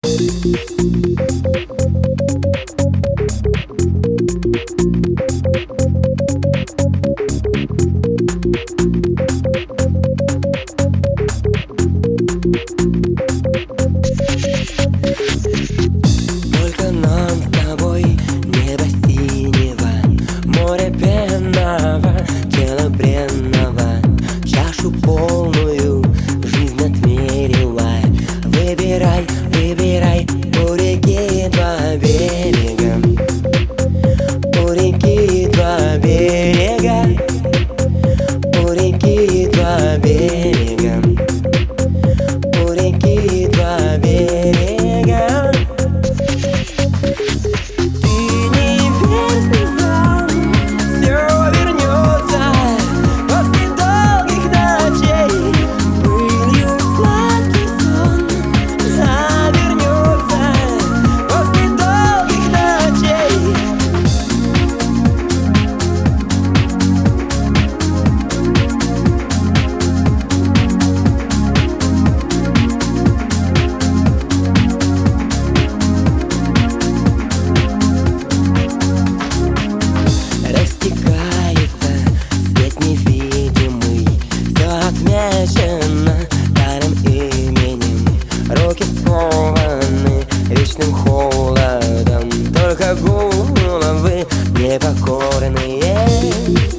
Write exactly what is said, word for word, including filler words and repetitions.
Только нам с тобой небо синего, море пенного, тело бренного, чашу полную жизнь отмерила. Выбирай, выбирай, у реки два берега, у реки два берега, у реки два берега, у реки два берега. Отмечено старым именем, руки скованы вечным холодом, только головы непокорные.